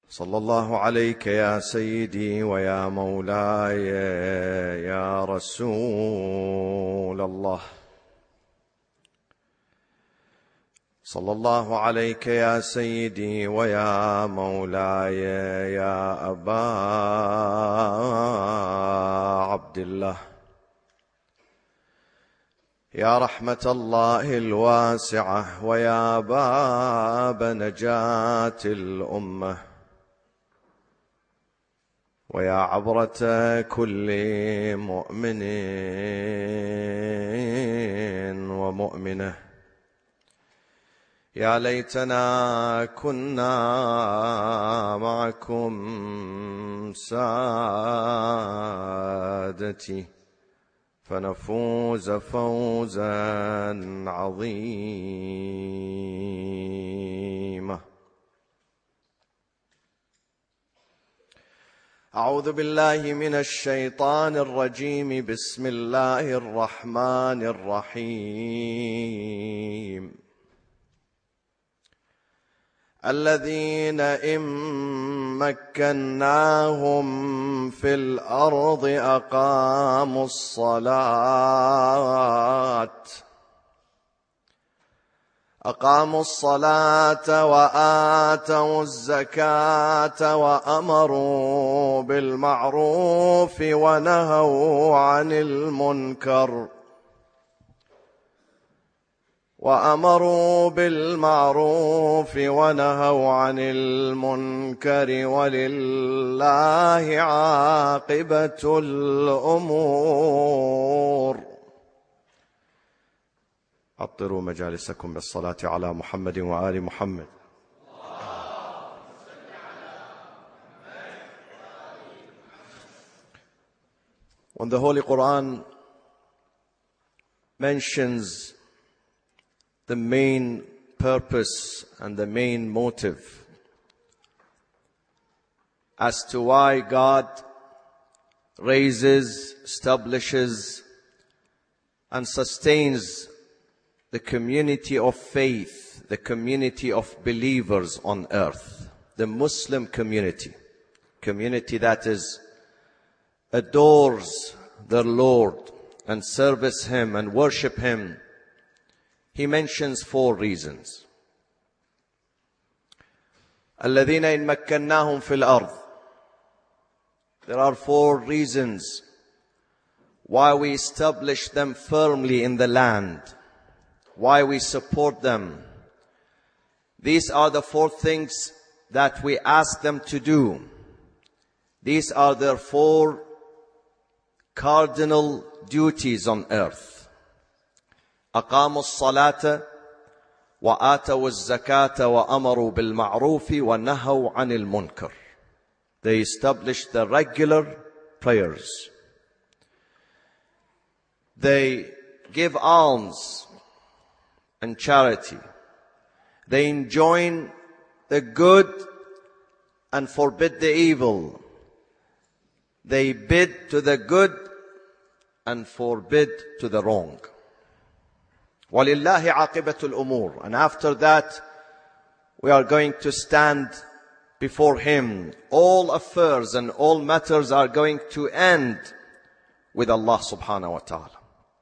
صلى الله عليك يا سيدي ويا مولاي يا رسول الله. صلى الله عليك يا سيدي ويا مولاي يا أبا عبد الله، يا رحمة الله الواسعة ويا باب نجاة الأمة، ويا عبرة كل مؤمن ومؤمنة. يا ليتنا كنا معكم سادتي فنفوز فوزا عظيما. أعوذ بالله من الشيطان الرجيم. بسم الله الرحمن الرحيم. الذين إن مكناهم في الأرض أقاموا الصلاة وآتوا الزكاة وأمروا بالمعروف ونهوا عن المنكر ولله عاقبة الأمور. عطروا مجالسكم بالصلاة على محمد وآل محمد. When the Holy Quran mentions the main purpose and the main motive as to why God raises, establishes, and sustains the community of faith, the community of believers on earth, the Muslim community that is adores their Lord and service Him and worship Him, He mentions 4 reasons. الذين إن مكناهم في الأرض. There are 4 reasons why we establish them firmly in the land, why we support them. These are the 4 things that we ask them to do. These are their 4 cardinal duties on earth. أقاموا الصلاة وآتوا الزكاة وأمروا بالمعروف ونهوا عن المنكر. They established the regular prayers. They give alms and charity. They enjoin the good and forbid the evil. They bid to the good and forbid to the wrong. وَلِلَّهِ عَاقِبَةُ الْأُمُورِ. And after that, we are going to stand before Him. All affairs and all matters are going to end with Allah subhanahu wa ta'ala.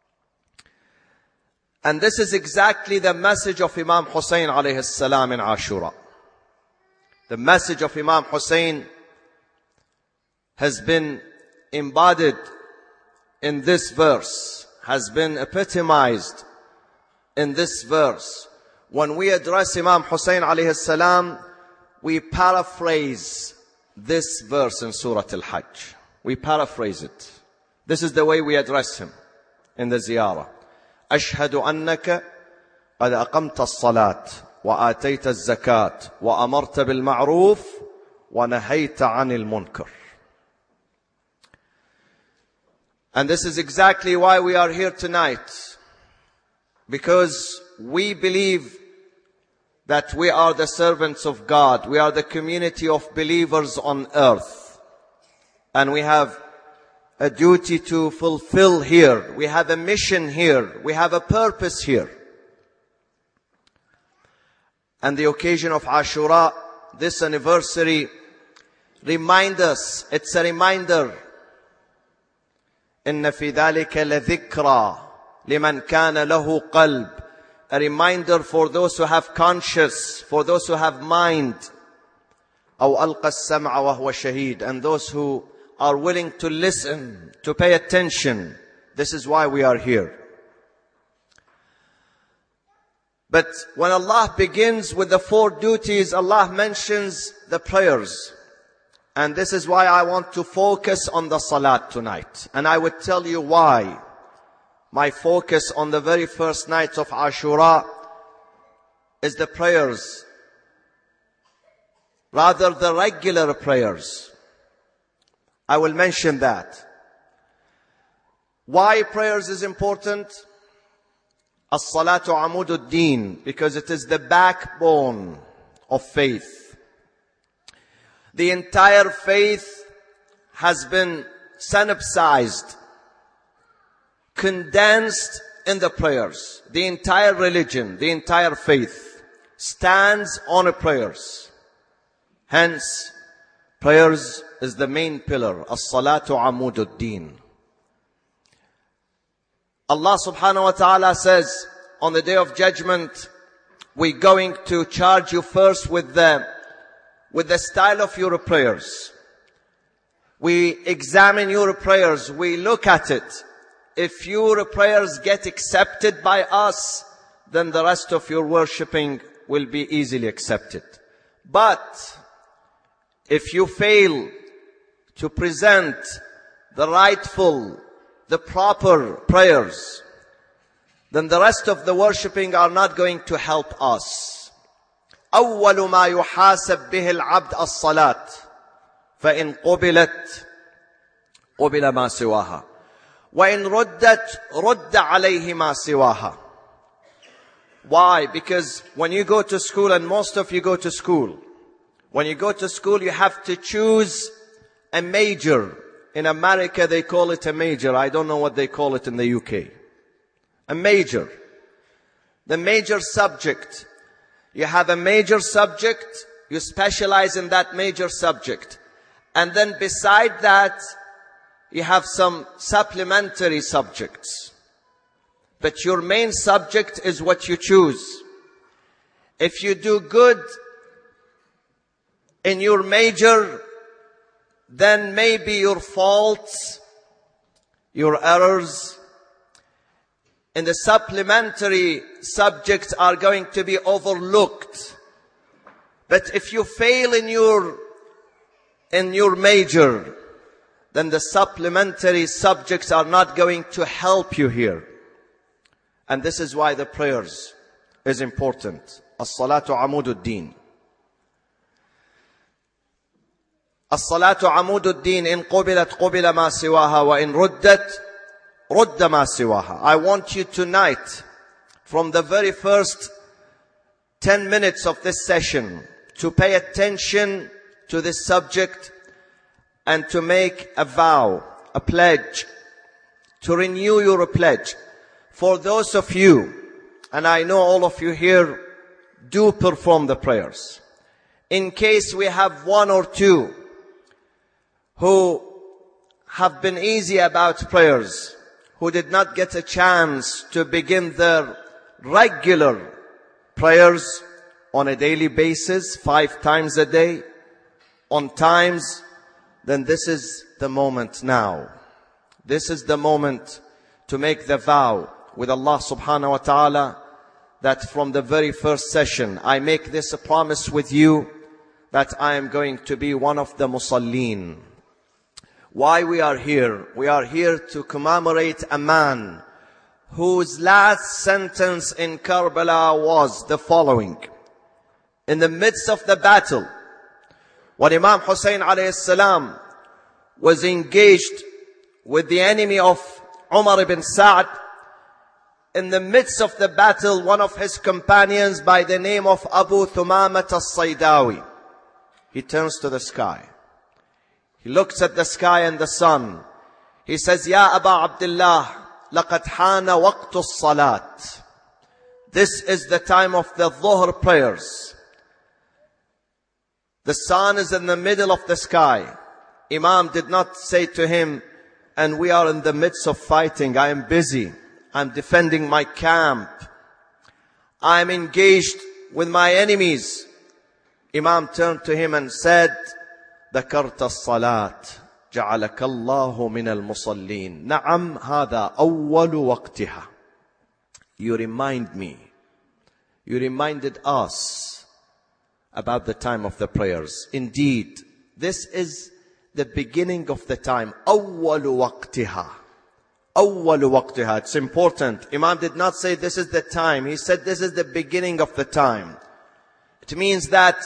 And this is exactly the message of Imam Hussein alayhi salam in Ashura. The message of Imam Hussein has been embodied in this verse, has been epitomized in this verse. When we address Imam Hussein alayhi salam, we paraphrase this verse in Surah Al-Hajj. We paraphrase it. This is the way we address him in the ziyarah. أشهد أنك قد أقمت الصلاة وآتيت الزكاة وأمرت بالمعروف ونهيت عن المنكر. And this is exactly why we are here tonight. Because we believe that we are the servants of God. We are the community of believers on earth. And we have a duty to fulfill here. We have a mission here. We have a purpose here. And the occasion of Ashura, this anniversary, remind us. It's a reminder. إن في ذلك لذكرى لمن كان له قلب. A reminder for those who have conscience, for those who have mind. أو ألقى السمع وهو شهيد. And those who are willing to listen, to pay attention. This is why we are here. But when Allah begins with the 4 duties, Allah mentions the prayers. And this is why I want to focus on the salat tonight. And I would tell you why. My focus on the very first night of Ashura is the prayers. Rather the regular prayers. I will mention that. Why prayers is important? As-salatu amudud deen, because it is the backbone of faith. The entire faith has been synopsized, condensed in the prayers. The entire religion, the entire faith stands on the prayers. Hence, prayers is the main pillar. As-salatu amudud deen. Allah subhanahu wa ta'ala says, on the day of judgment, we're going to charge you first with the style of your prayers. We examine your prayers. We look at it. If your prayers get accepted by us, then the rest of your worshipping will be easily accepted. But if you fail to present the rightful, the proper prayers, then the rest of the worshipping are not going to help us. أول ما يحاسب به العبد الصلاة فإن قبلت قبل ما سواها وإن ردت رد عليه ما سواها. Why? Because when you go to school, and most of you go to school, when you go to school you have to choose a major. In America they call it a major. I don't know what they call it in the UK. A major. The major subject. You have a major subject. You specialize in that major subject. And then beside that, you have some supplementary subjects. But your main subject is what you choose. If you do good in your major, then maybe your faults, your errors in the supplementary subjects are going to be overlooked. But if you fail in your major, then the supplementary subjects are not going to help you here. And this is why the prayers is important. As-salatu amudud deen. الصلاة عمود الدين إن قبلت قبل ما سواها وإن ردت رد ما سواها. I want you tonight, from the very first 10 minutes of this session, to pay attention to this subject and to make a vow, a pledge, to renew your pledge. For those of you, and I know all of you here do perform the prayers. In case we have one or two who have been easy about prayers, who did not get a chance to begin their regular prayers on a daily basis, 5 times a day, on times, then this is the moment now. This is the moment to make the vow with Allah subhanahu wa ta'ala that from the very first session, I make this a promise with you that I am going to be one of the musallin. Why we are here? We are here to commemorate a man whose last sentence in Karbala was the following. In the midst of the battle, when Imam Hussein alayhi salam was engaged with the enemy of Umar ibn Sa'd, in the midst of the battle, one of his companions by the name of Abu Thumamat as-Saydawi, he turns to the sky. He looks at the sky and the sun. He says, Ya Aba Abdullah, laqad hana waqtu as-salat. This is the time of the Dhuhr prayers. The sun is in the middle of the sky. Imam did not say to him, and we are in the midst of fighting. I am busy. I'm defending my camp. I'm engaged with my enemies. Imam turned to him and said, ذكرت الصلاة جعلك الله من المصلين. نعم هذا أول وقتها. You remind me. You reminded us about the time of the prayers. Indeed, this is the beginning of the time. أول وقتها. أول وقتها. It's important. Imam did not say this is the time. He said this is the beginning of the time. It means that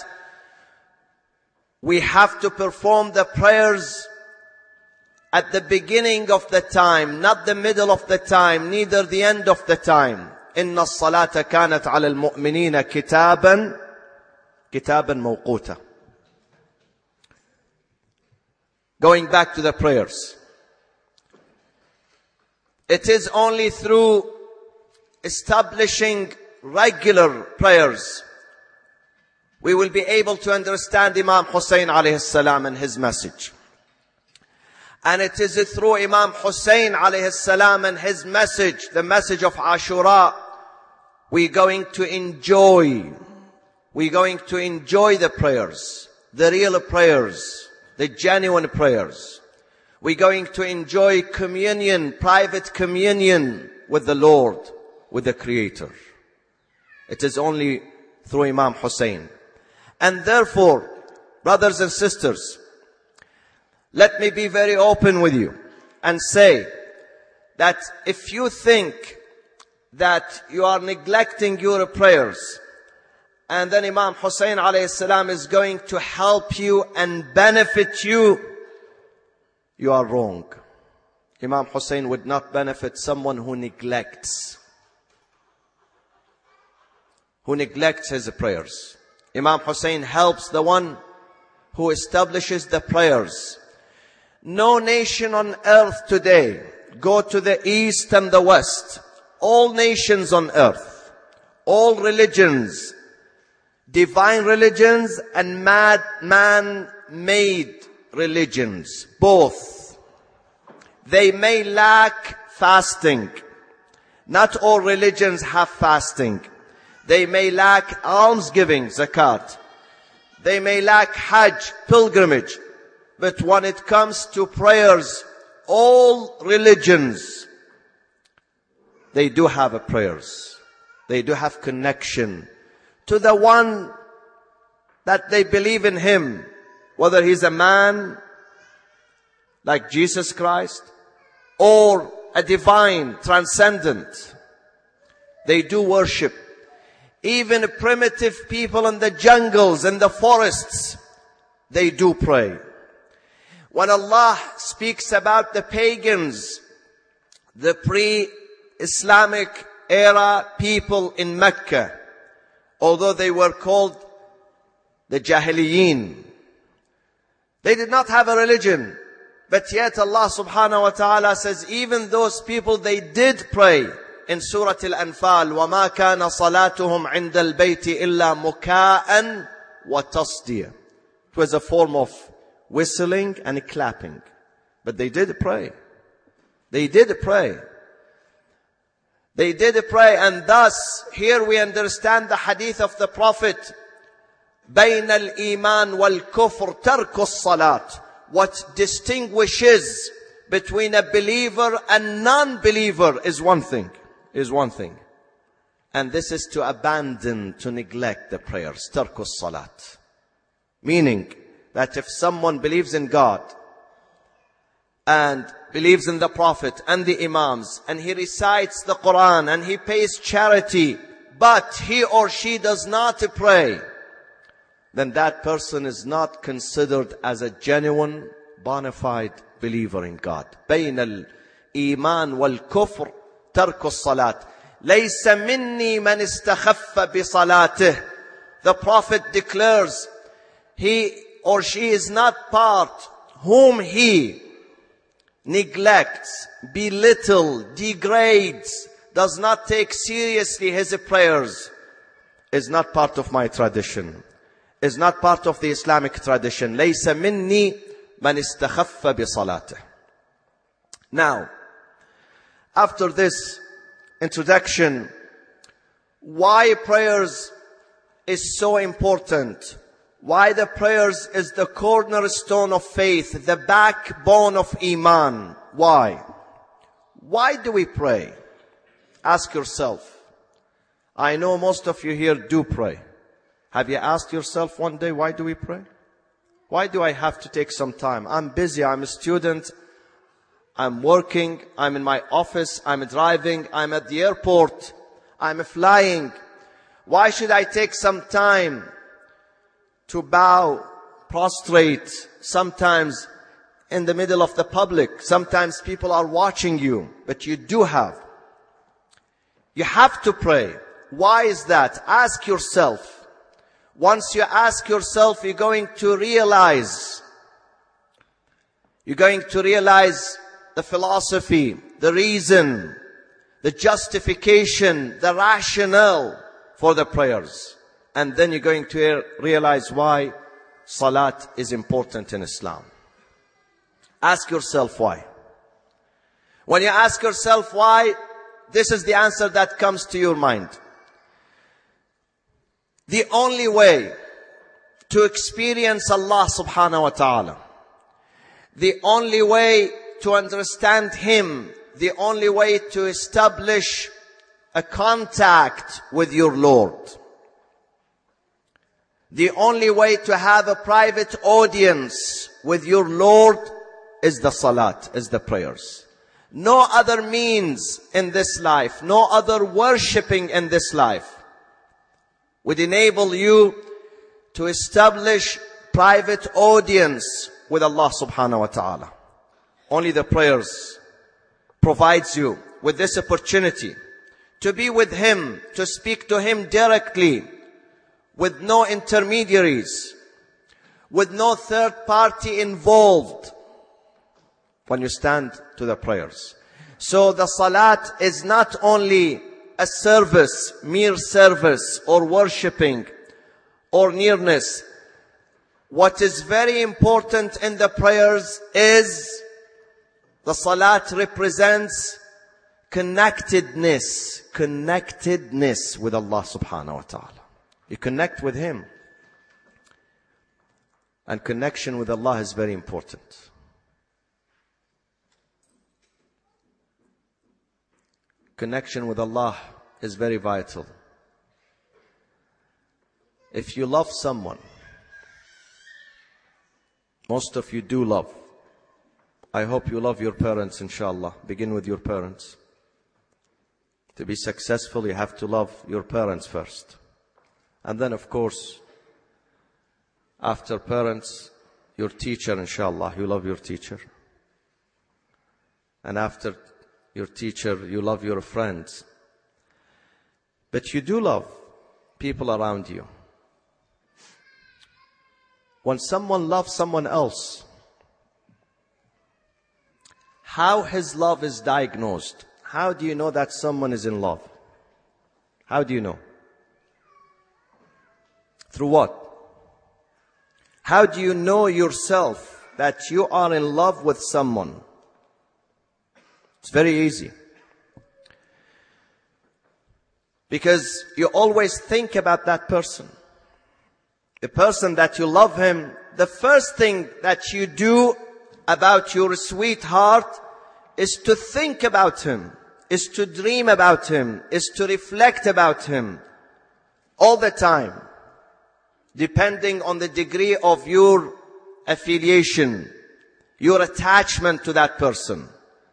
we have to perform the prayers at the beginning of the time, not the middle of the time, neither the end of the time. إن الصلاة كانت على المؤمنين كتابا موقوتا. Going back to the prayers. It is only through establishing regular prayers we will be able to understand Imam Hussein alayhi salam and his message. And it is through Imam Hussein alayhi salam and his message, the message of Ashura, we're going to enjoy the prayers, the real prayers, the genuine prayers. We're going to enjoy communion, private communion with the Lord, with the Creator. It is only through Imam Hussein. And therefore, brothers and sisters, let me be very open with you and say that if you think that you are neglecting your prayers, and then Imam Hussein alayhi salam is going to help you and benefit you, you are wrong. Imam Hussein would not benefit someone who neglects his prayers. Imam Hussein helps the one who establishes the prayers. No nation on earth today, go to the east and the west, all nations on earth, all religions, divine religions and man-made religions, both, they may lack fasting. Not all religions have fasting. They may lack almsgiving, zakat. They may lack hajj, pilgrimage. But when it comes to prayers, all religions, they do have prayers. They do have connection to the one that they believe in him. Whether he's a man like Jesus Christ or a divine, transcendent. They do worship. Even primitive people in the jungles and the forests, they do pray. When Allah speaks about the pagans, the pre-Islamic era people in Mecca, although they were called the Jahiliyin, they did not have a religion. But yet Allah subhanahu wa ta'ala says, even those people, they did pray. In Surah Al-Anfal, وَمَا كَانَ صَلَاتُهُمْ عِنْدَ الْبَيْتِ إِلَّا مُكَاءً وَتَصْدِيًا. It was a form of whistling and clapping. But they did pray. They did pray. They did pray. And thus, here we understand the hadith of the Prophet, بَيْنَ الْإِيمَانِ وَالْكُفْرِ تَرْكُ الصَّلَاةِ. What distinguishes between a believer and non-believer is one thing. And this is to abandon, to neglect the prayers. Tarku salat. Meaning that if someone believes in God and believes in the Prophet and the Imams, and he recites the Quran and he pays charity, but he or she does not pray, then that person is not considered as a genuine, bona fide believer in God. بين الإيمان والكفر ترك الصلاة. ليس مني من استخف بصلاته. The Prophet declares, he or she is not part whom he neglects, belittles, degrades, does not take seriously his prayers, is not part of my tradition. is not part of the Islamic tradition. لَيْسَ مِنِّي مَنْ اسْتَخَفَّ بِصَلَاتِهِ. Now, after this introduction, why prayers is so important? Why the prayers is the cornerstone of faith, the backbone of Iman? Why? Why do we pray? Ask yourself. I know most of you here do pray. Have you asked yourself one day, why do we pray? Why do I have to take some time? I'm busy, I'm a student, I'm working, I'm in my office, I'm driving, I'm at the airport, I'm flying. Why should I take some time to bow, prostrate, sometimes in the middle of the public? Sometimes people are watching you, but you do have. You have to pray. Why is that? Ask yourself. Once you ask yourself, you're going to realize the philosophy, the reason, the justification, the rationale for the prayers. And then you're going to realize why salat is important in Islam. Ask yourself why. When you ask yourself why, this is the answer that comes to your mind. The only way to experience Allah subhanahu wa ta'ala, the only way to understand Him, the only way to establish a contact with your Lord, the only way to have a private audience with your Lord is the salat, is the prayers. No other means in this life, no other worshipping in this life would enable you to establish private audience with Allah subhanahu wa ta'ala. Only the prayers provides you with this opportunity to be with Him, to speak to Him directly, with no intermediaries, with no third party involved when you stand to the prayers. So the salat is not only a service, mere service, or worshipping, or nearness. What is very important in the prayers is the salat represents connectedness with Allah subhanahu wa ta'ala. You connect with Him. And connection with Allah is very important. Connection with Allah is very vital. If you love someone, most of you do love. I hope you love your parents, inshallah. Begin with your parents. To be successful, you have to love your parents first. And then, of course, after parents, your teacher, inshallah. You love your teacher. And after your teacher, you love your friends. But you do love people around you. When someone loves someone else, how his love is diagnosed? How do you know that someone is in love? How do you know? Through what? How do you know yourself that you are in love with someone? It's very easy. Because you always think about that person. The person that you love him, the first thing that you do about your sweetheart is to think about him, is to dream about him, is to reflect about him all the time, depending on the degree of your affiliation, your attachment to that person.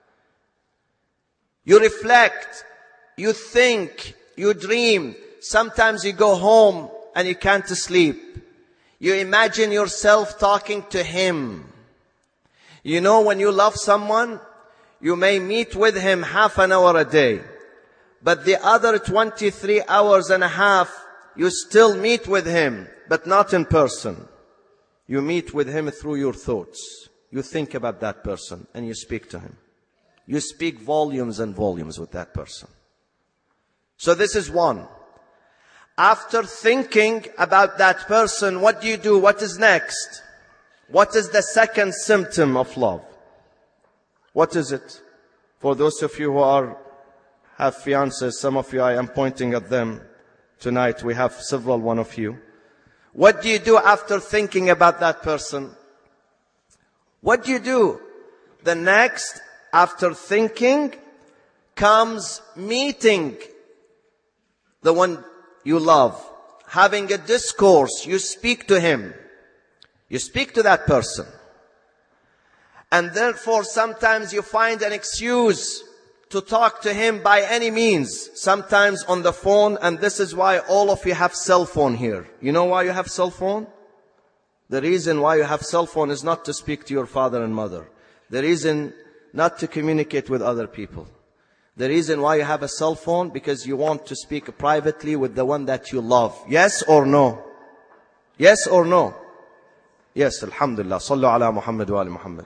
You reflect, you think, you dream. Sometimes you go home and you can't sleep. You imagine yourself talking to him. You know, when you love someone, you may meet with him half an hour a day, but the other 23 hours and a half, you still meet with him, but not in person. You meet with him through your thoughts. You think about that person and you speak to him. You speak volumes and volumes with that person. So this is one. After thinking about that person, what do? What is next? What is the second symptom of love? What is it? For those of you who have fiancés, some of you, I am pointing at them tonight. We have several one of you. What do you do after thinking about that person? What do you do? The next, after thinking, comes meeting the one you love. Having a discourse, you speak to him. You speak to that person. And therefore, sometimes you find an excuse to talk to him by any means. Sometimes on the phone, and this is why all of you have cell phone here. You know why you have cell phone? The reason why you have cell phone is not to speak to your father and mother. The reason not to communicate with other people. The reason why you have a cell phone, because you want to speak privately with the one that you love. Yes or no? Yes or no? Yes, alhamdulillah. Sallu ala Muhammad wa ali Muhammad.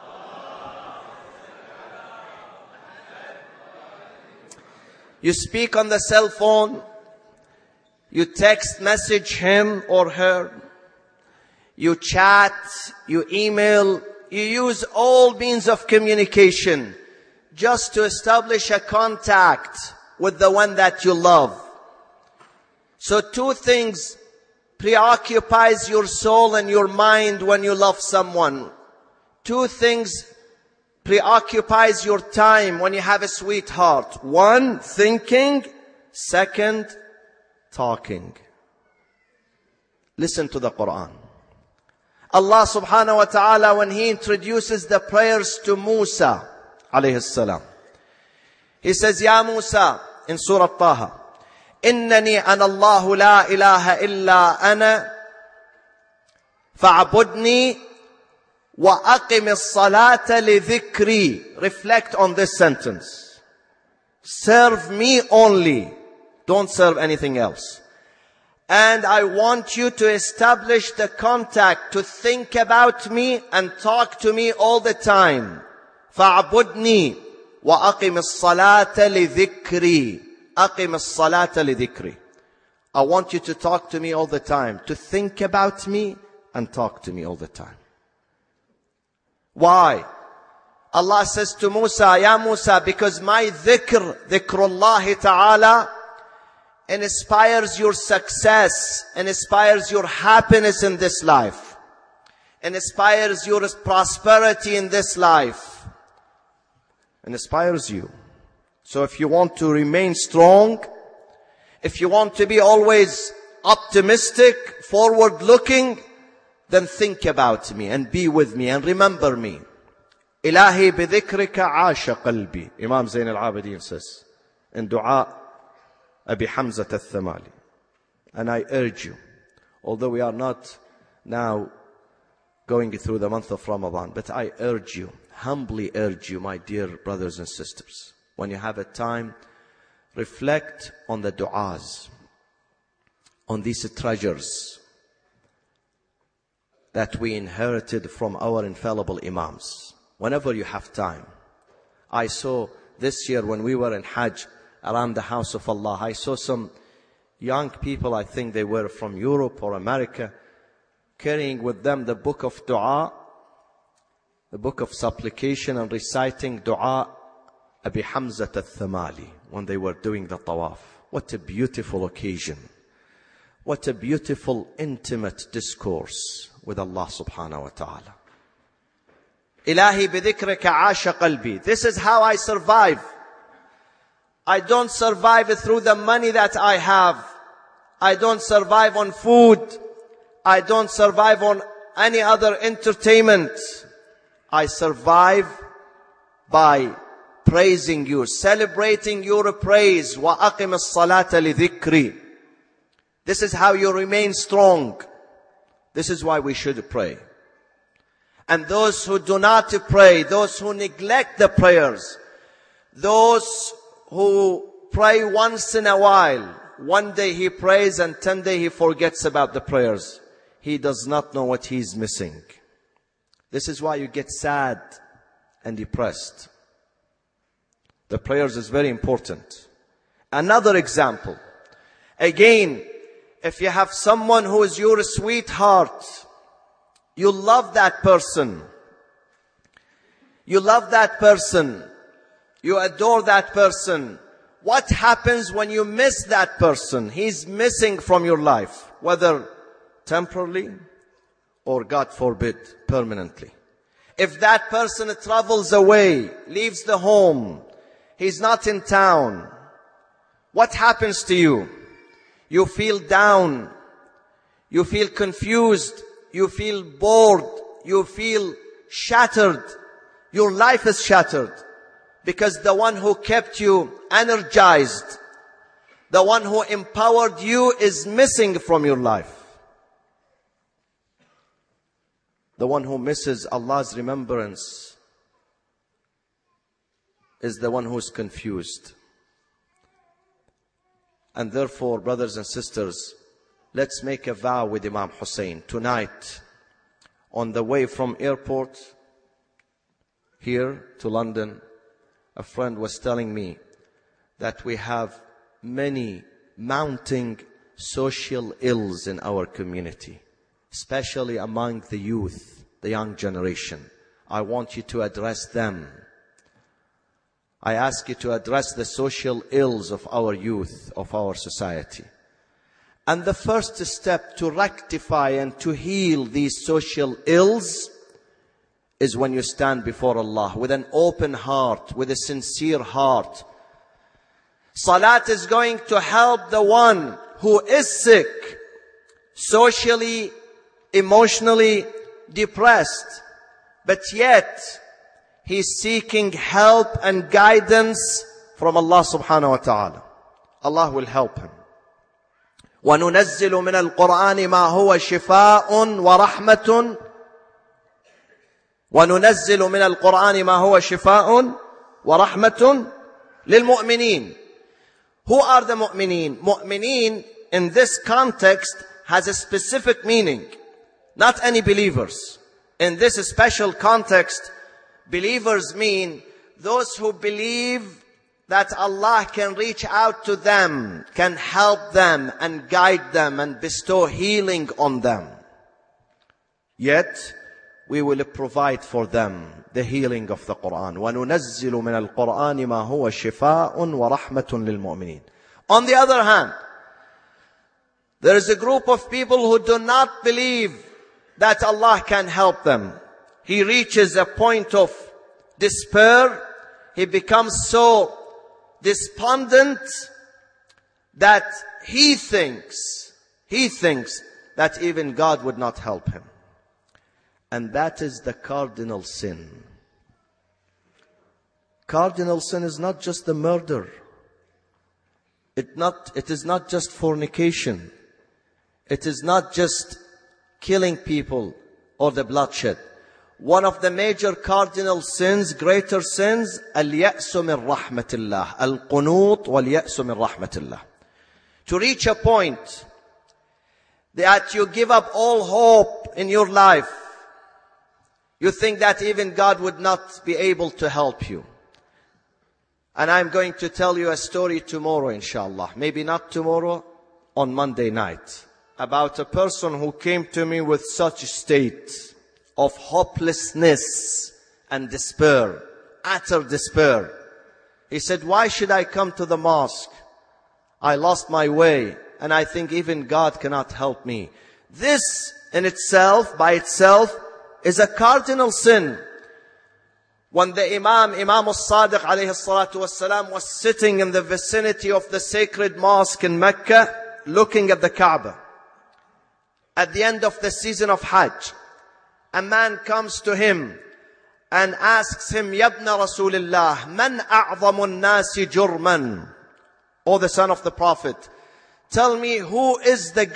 You speak on the cell phone. You text message him or her. You chat. You email. You use all means of communication just to establish a contact with the one that you love. So two things preoccupies your soul and your mind when you love someone. Two things preoccupies your time when you have a sweetheart. One, thinking. Second, talking. Listen to the Quran. Allah subhanahu wa ta'ala, when He introduces the prayers to Musa alayhi salam, He says, Ya Musa, in Surah Taha, إنني أنا الله لا إله إلا أنا فاعبدني وأقم الصلاة لذكري. Reflect on this sentence. Serve me only. Don't serve anything else. And I want you to establish the contact to think about me and talk to me all the time. فاعبدني وأقم الصلاة لذكري. أقم الصلاة لذكري. I want you to talk to me all the time, to think about me and talk to me all the time. Why? Allah says to Musa, Ya Musa, because my dhikrullah ta'ala, inspires your success, inspires your happiness in this life, inspires your prosperity in this life, inspires you. So if you want to remain strong, if you want to be always optimistic, forward looking, then think about me and be with me and remember me. Ilahi bidhikrika asha qalbi. Imam Zain al-Abidin says in dua Abi Hamza al-Thamali. And I urge you, although we are not now going through the month of Ramadan, but I urge you, humbly urge you, my dear brothers and sisters, when you have a time, reflect on the du'as, on these treasures that we inherited from our infallible imams. Whenever you have time. I saw this year when we were in Hajj around the house of Allah, I saw some young people, I think they were from Europe or America, carrying with them the book of dua, the book of supplication, and reciting dua Abi Hamza al-Thamali when they were doing the tawaf. What a beautiful occasion. What a beautiful intimate discourse with Allah subhanahu wa ta'ala. Ilahi bidhikrika asha qalbi. This is how I survive. I don't survive through the money that I have. I don't survive on food. I don't survive on any other entertainment. I survive by praising you, celebrating your praise. وَأَقِمِ الصَّلَاةَ لِذِكْرِ. This is how you remain strong. This is why we should pray. And those who do not pray, those who neglect the prayers, those who pray once in a while, one day he prays and 10 days he forgets about the prayers. He does not know what he is missing. This is why you get sad and depressed. The prayers is very important. Another example. Again, If you have someone who is your sweetheart, you love that person. You love that person. You adore that person. What happens when you miss that person? He's missing from your life, whether temporarily or, God forbid, permanently. If that person travels away, leaves the home, he's not in town, what happens to you? You feel down. You feel confused. You feel bored. You feel shattered. Your life is shattered because the one who kept you energized, the one who empowered you, is missing from your life. The one who misses Allah's remembrance is the one who is confused. And therefore, brothers and sisters, let's make a vow with Imam Hussein. Tonight, on the way from airport here to London, a friend was telling me that we have many mounting social ills in our community, especially among the youth, the young generation. I want you to address them. I ask you to address the social ills of our youth, of our society. And the first step to rectify and to heal these social ills is when you stand before Allah with an open heart, with a sincere heart. Salat is going to help the one who is sick, socially, emotionally depressed, but yet he's seeking help and guidance from Allah subhanahu wa ta'ala. Allah will help him. وَنُنَزِّلُ مِنَ الْقُرْآنِ مَا هُوَ شِفَاءٌ وَرَحْمَةٌ وَنُنَزِّلُ مِنَ الْقُرْآنِ مَا هُوَ شِفَاءٌ وَرَحْمَةٌ لِلْمُؤْمِنِينَ. Who are the mu'mineen? Mu'mineen in this context has a specific meaning. Not any believers. In this special context, believers mean those who believe that Allah can reach out to them, can help them and guide them and bestow healing on them. Yet, we will provide for them the healing of the Quran. وَنُنَزِّلُ مِنَ الْقُرْآنِ مَا هُوَ شِفَاءٌ وَرَحْمَةٌ لِلْمُؤْمِنِينَ. On the other hand, there is a group of people who do not believe that Allah can help them. He reaches a point of despair. He becomes so despondent that he thinks that even God would not help him. And that is the cardinal sin. Cardinal sin is not just the murder. It is not just fornication. It is not just killing people or the bloodshed. One of the major cardinal sins, greater sins, al-ya'su min rahmatillah, al-qunut wal-ya'su min rahmatillah. To reach a point that you give up all hope in your life. You think that even God would not be able to help you. And I'm going to tell you a story tomorrow, inshallah. Maybe not tomorrow, on Monday night. About a person who came to me with such a state of hopelessness and despair, utter despair. He said, why should I come to the mosque? I lost my way, and I think even God cannot help me. This in itself, by itself, is a cardinal sin. When the Imam al-Sadiq alayhi salatu wasalam was sitting in the vicinity of the sacred mosque in Mecca, looking at the Kaaba, at the end of the season of Hajj, a man comes to him and asks him, Yabna Rasulillah, man a'zamun nasi jurman? O the son of the Prophet, tell me who is the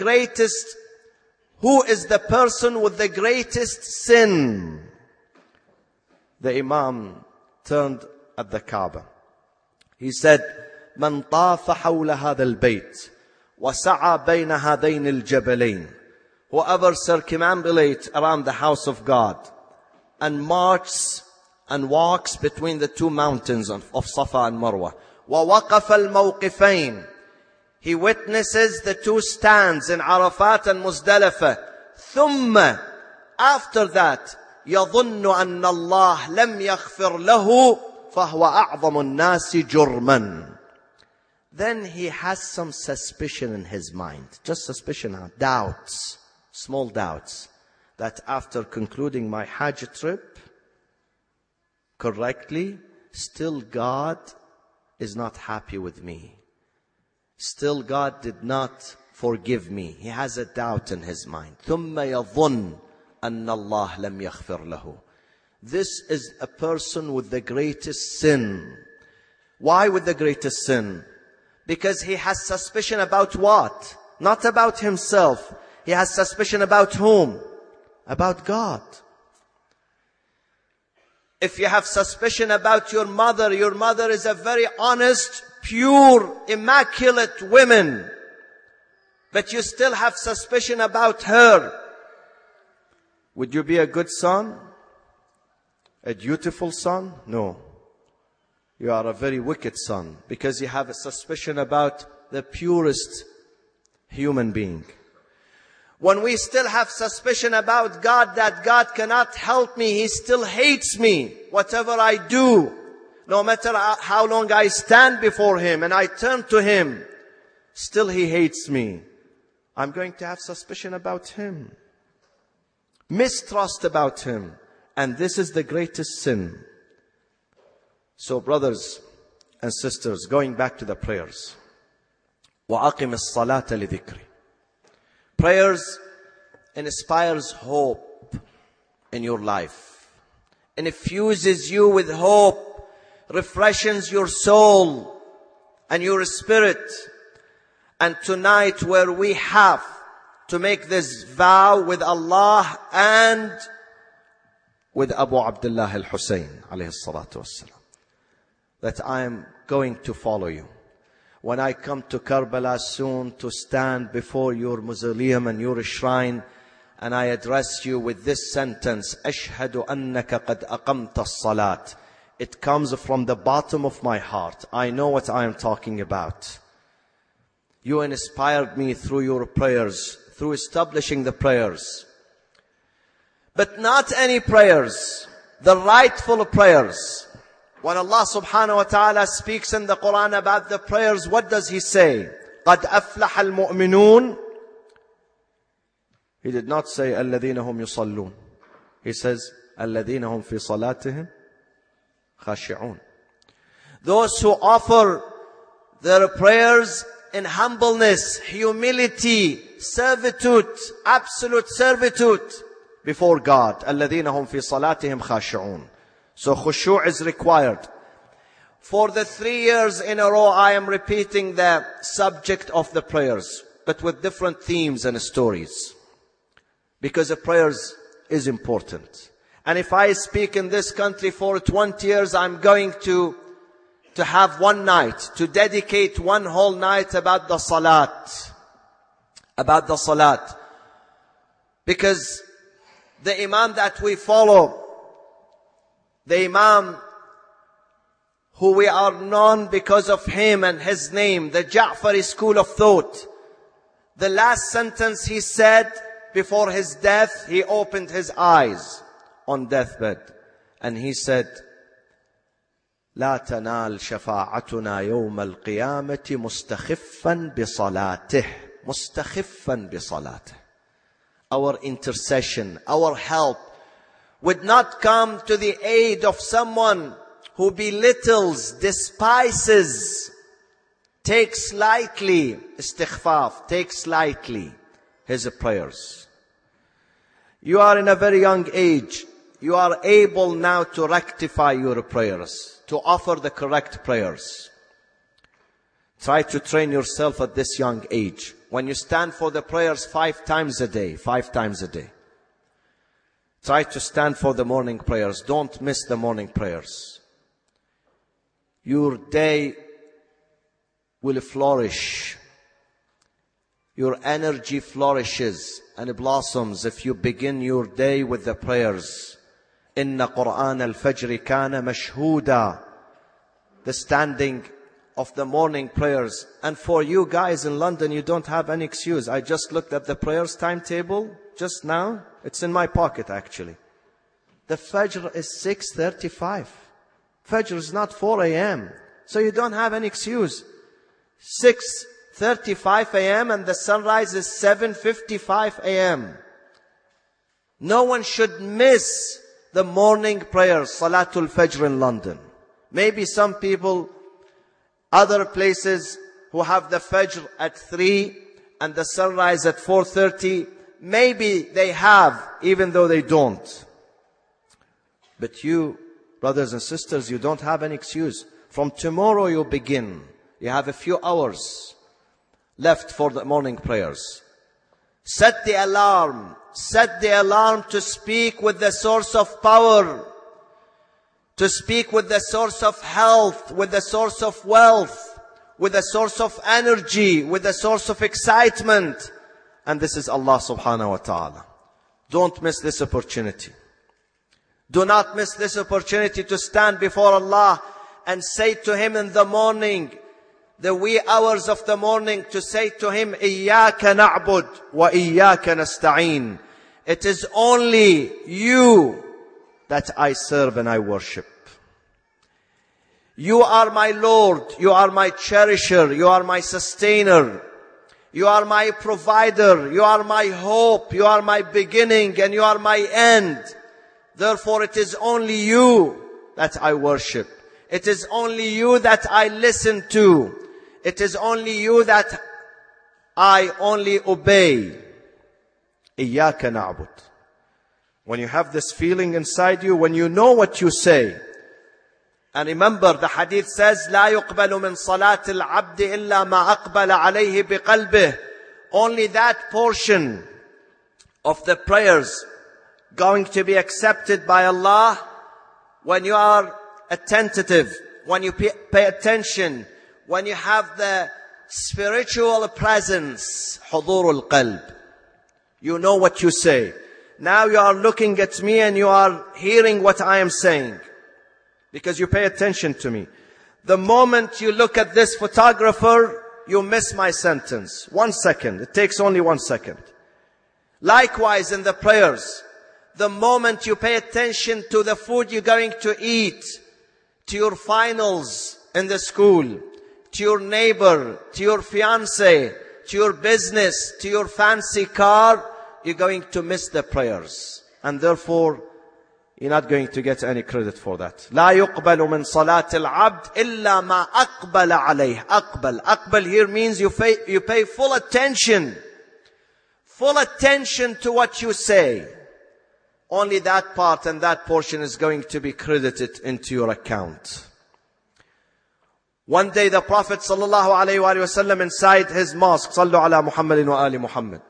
person with the greatest sin? The Imam turned at the Kaaba. He said, Man tafa hawla hadha al-bayt wa sa'a bayna hadayn al-jabalayn. Whoever circumambulates around the house of God and marches and walks between the two mountains of Safa and Marwa. وَوَقَفَ الْمَوْقِفَيْن. He witnesses the two stands in Arafat and Muzdalifah. ثم, after that, يظن أن الله لم يغفر له فهو أعظم الناس جرما. Then he has some suspicion in his mind. Just suspicion, doubts, small doubts. That after concluding my Hajj trip correctly, still God is not happy with me. Still God did not forgive me. He has a doubt in his mind. ثم يظن أن الله لم يغفر له. This is a person with the greatest sin. Why with the greatest sin? Because he has suspicion about what? Not about himself. He has suspicion about whom? About God. If you have suspicion about your mother is a very honest, pure, immaculate woman, but you still have suspicion about her, would you be a good son? A dutiful son? No. You are a very wicked son because you have a suspicion about the purest human being. When we still have suspicion about God, that God cannot help me, He still hates me, whatever I do, no matter how long I stand before Him and I turn to Him, still He hates me. I'm going to have suspicion about Him, mistrust about Him, and this is the greatest sin. So brothers and sisters, going back to the prayers, وَأَقِمِ الصَّلَاةَ لِذِكْرِ. Prayers inspires hope in your life, infuses you with hope, refreshes your soul and your spirit. And tonight, where we have to make this vow with Allah and with Abu Abdullah al-Hussein alayhi salatu wassalam, that I am going to follow you. When I come to Karbala soon to stand before your mausoleum and your shrine, and I address you with this sentence, أشهد أنك قد أقمت الصلاة. It comes from the bottom of my heart. I know what I am talking about. You inspired me through your prayers, through establishing the prayers. But not any prayers, the rightful prayers. When Allah subhanahu wa ta'ala speaks in the Quran about the prayers, what does He say? قَدْ أَفْلَحَ الْمُؤْمِنُونَ. He did not say الَّذِينَ هُمْ يُصَلُّونَ. He says الَّذِينَ هُمْ فِي صَلَاتِهِمْ خَاشِعُونَ. Those who offer their prayers in humbleness, humility, servitude, absolute servitude before God. الَّذِينَ هُمْ فِي صَلَاتِهِمْ خَاشِعُونَ. So khushu' is required. For the 3 years in a row, I am repeating the subject of the prayers, but with different themes and stories. Because the prayers is important. And if I speak in this country for 20 years, I'm going to have one night, to dedicate one whole night about the salat. About the salat. Because the Imam that we follow, the Imam who we are known because of him and his name, the Ja'fari school of thought, the last sentence he said before his death, he opened his eyes on deathbed and he said, لا تنال شفاعتنا يوم القيامة مستخفا بصلاته. مستخفا بصلاته. Our intercession, our help would not come to the aid of someone who belittles, despises, takes lightly, istighfaf, takes lightly his prayers. You are in a very young age. You are able now to rectify your prayers, to offer the correct prayers. Try to train yourself at this young age. When you stand for the prayers 5 times a day, 5 times a day. Try to stand for the morning prayers. Don't miss the morning prayers. Your day will flourish. Your energy flourishes and blossoms if you begin your day with the prayers. إِنَّ قُرْآنَ الْفَجْرِ كَانَ مَشْهُودًا. The standing of the morning prayers. And for you guys in London, you don't have any excuse. I just looked at the prayers timetable just now. It's in my pocket actually. The Fajr is 6:35. Fajr is not 4 a.m. So you don't have any excuse. 6:35 a.m. and the sunrise is 7:55 a.m. No one should miss the morning prayers, Salatul Fajr in London. Maybe some people, other places who have the Fajr at 3 and the sunrise at 4:30, maybe they have, even though they don't. But you, brothers and sisters, you don't have any excuse. From tomorrow you begin. You have a few hours left for the morning prayers. Set the alarm. Set the alarm to speak with the source of power, to speak with the source of health, with the source of wealth, with the source of energy, with the source of excitement. And this is Allah subhanahu wa ta'ala. Don't miss this opportunity. Do not miss this opportunity to stand before Allah and say to Him in the morning, the wee hours of the morning, to say to Him, إِيَّاكَ نَعْبُدْ وَإِيَّاكَ نَسْتَعِينَ. It is only you that I serve and I worship. You are my Lord, you are my cherisher, you are my sustainer, you are my provider, you are my hope, you are my beginning and you are my end. Therefore it is only you that I worship. It is only you that I listen to. It is only you that I only obey. إِيَّاكَ نَعْبُدْ. When you have this feeling inside you, when you know what you say. And remember, the hadith says, لَا يُقْبَلُ مِنْ صَلَاةِ الْعَبْدِ إِلَّا مَا أَقْبَلَ عَلَيْهِ بِقَلْبِهِ. Only that portion of the prayers going to be accepted by Allah when you are attentive, when you pay attention, when you have the spiritual presence, حضور القلب. You know what you say. Now you are looking at me and you are hearing what I am saying, because you pay attention to me. The moment you look at this photographer, you miss my sentence. 1 second. It takes only 1 second. Likewise in the prayers, the moment you pay attention to the food you're going to eat, to your finals in the school, to your neighbor, to your fiancé, to your business, to your fancy car, you're going to miss the prayers. And therefore, you're not going to get any credit for that. لا يقبل من صلاة العبد إلا ما أقبل عليه. أقبل here means you pay full attention. Full attention to what you say. Only that part and that portion is going to be credited into your account. One day the Prophet ﷺ inside his mosque, صلوا على محمد وآل محمد.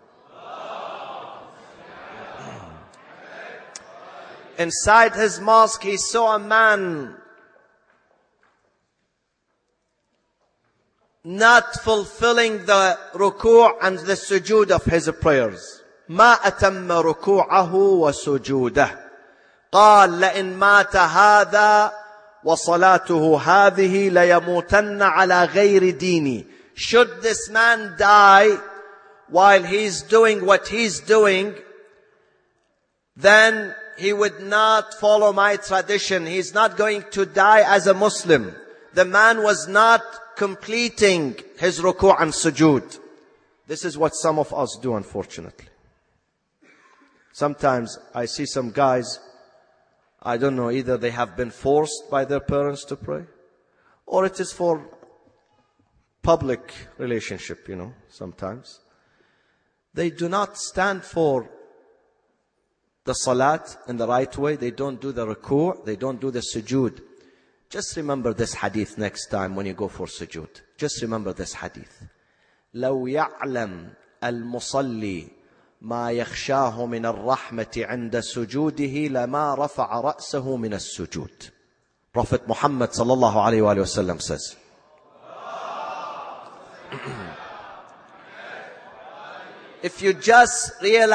Inside his mosque he saw a man not fulfilling the ruku' and the sujood of his prayers. ما أتم ركوعه وسجوده. قال لئن مات هذا وصلاته هذه ليموتن على غير ديني. Should this man die while he's doing what he's doing, then he would not follow my tradition. He's not going to die as a Muslim. The man was not completing his ruku' and sujood. This is what some of us do, unfortunately. Sometimes I see some guys, I don't know, either they have been forced by their parents to pray, or it is for public relationship, sometimes. They do not stand for the salat in the right way. They don't do the ruku', they don't do the sujood. Just remember this hadith next time when you go for sujood. Just remember this hadith. لو يعلم المصلي ما يخشاه من الرحمة عند سجوده لما رفع رأسه من السجود. Prophet Muhammad sallallahu alayhi wa sallam says, if you just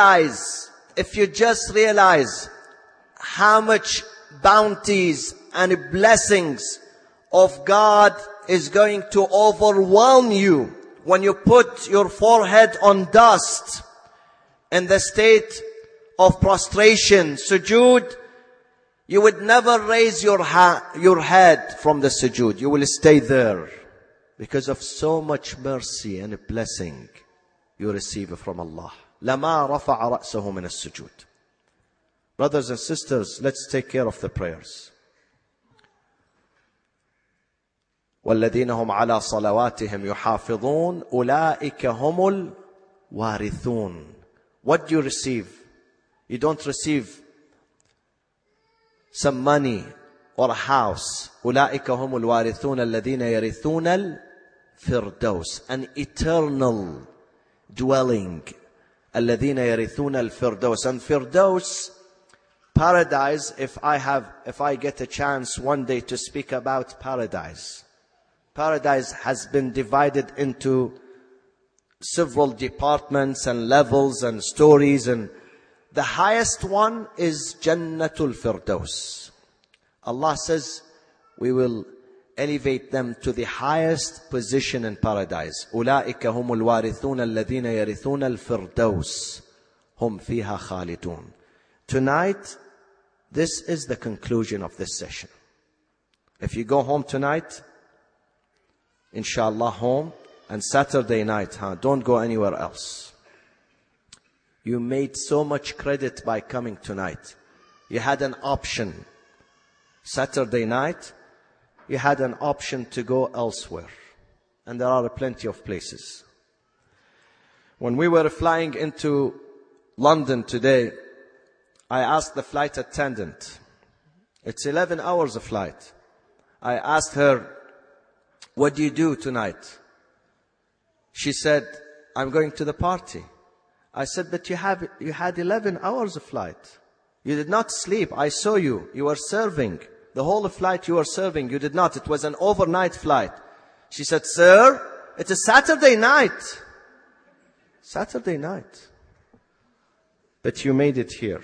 realize how much bounties and blessings of God is going to overwhelm you when you put your forehead on dust in the state of prostration, sujood. You would never raise your head from the sujood. You will stay there because of so much mercy and blessing you receive from Allah. لَمَا رَفَعَ رَأْسَهُ مِنَ السُّجُودِ. Brothers and sisters, let's take care of the prayers. وَالَّذِينَ هُمْ عَلَى صَلَوَاتِهِمْ يُحَافِظُونَ أُولَئِكَ هُمُ الْوَارِثُونَ. What do you receive? You don't receive some money or a house. أُولَئِكَ هُمُ الْوَارِثُونَ الَّذِينَ يَرِثُونَ الْفِرْدَوْسَ. An eternal dwelling. الَّذِينَ يَرِثُونَ الْفِرْدَوْسَ. And Firdaus, paradise, if I get a chance one day to speak about paradise. Paradise has been divided into several departments and levels and stories, and the highest one is Jannatul Firdaus. Allah says we will elevate them to the highest position in paradise. أولئك هم الوارثون الذين يرثون الفردوس هم فيها خالدون. Tonight, this is the conclusion of this session. If you go home tonight, inshallah home, and Saturday night, don't go anywhere else. You made so much credit by coming tonight. You had an option. Saturday night, you had an option to go elsewhere. And there are plenty of places. When we were flying into London today, I asked the flight attendant. It's 11 hours of flight. I asked her, what do you do tonight? She said, I'm going to the party. I said, but you had 11 hours of flight. You did not sleep. I saw you. You were serving. The whole flight you were serving. You did not. It was an overnight flight. She said, sir, it is Saturday night. Saturday night. But you made it here.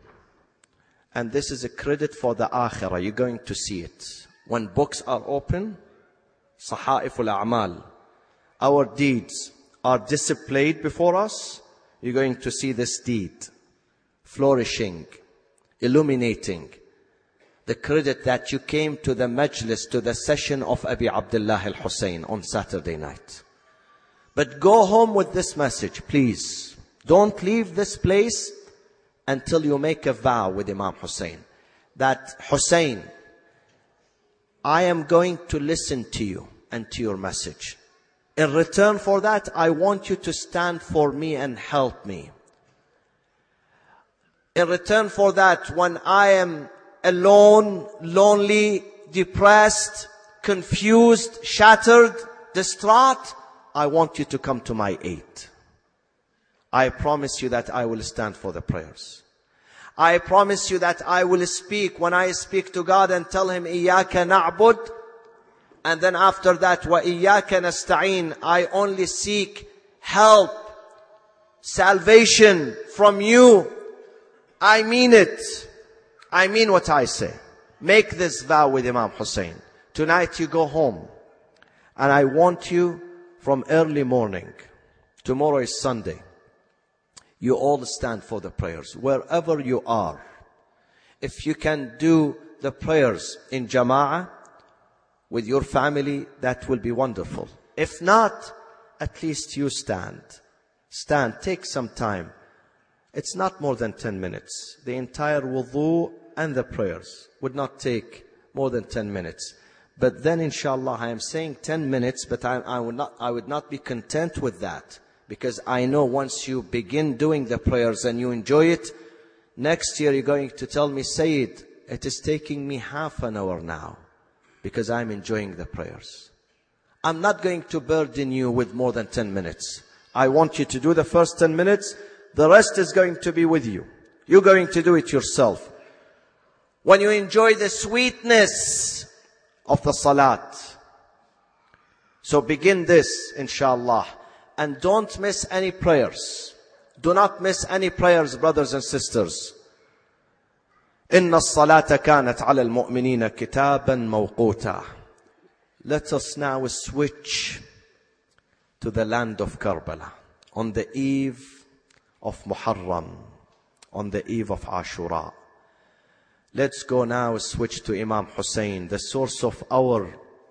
And this is a credit for the akhirah. You're going to see it. When books are open, Sahaiful A'mal, our deeds are displayed before us. You're going to see this deed flourishing, illuminating the credit that you came to the majlis, to the session of Abi Abdullah al-Hussein on Saturday night. But go home with this message, please. Don't leave this place until you make a vow with Imam Hussein. That, Hussein, I am going to listen to you and to your message. In return for that, I want you to stand for me and help me. In return for that, when I am alone, lonely, depressed, confused, shattered, distraught, I want you to come to my aid. I promise you that I will stand for the prayers. I promise you that I will speak when I speak to God and tell Him, إِيَّاكَ نَعْبُدُ. And then after that, وَإِيَّاكَ نَسْتَعِينُ. I only seek help, salvation from you. I mean it. I mean what I say. Make this vow with Imam Hussein. Tonight you go home. And I want you from early morning. Tomorrow is Sunday. You all stand for the prayers, wherever you are. If you can do the prayers in Jama'ah, with your family, that will be wonderful. If not, at least you stand. Stand, take some time. It's not more than 10 minutes. The entire wudu and the prayers would not take more than 10 minutes. But then inshallah, I am saying 10 minutes, but I would not be content with that. Because I know once you begin doing the prayers and you enjoy it, next year you're going to tell me, Sayyid, it is taking me half an hour now. Because I'm enjoying the prayers. I'm not going to burden you with more than 10 minutes. I want you to do the first 10 minutes. The rest is going to be with you. You're going to do it yourself. When you enjoy the sweetness of the salat. So begin this, inshallah. And don't miss any prayers. Do not miss any prayers, brothers and sisters. إن الصلاة كانت على المؤمنين كتابا موقوتا. Let us now switch to the land of Karbala on the eve of Muharram, on the eve of Ashura. Let's go now switch to Imam Hussein, the source of our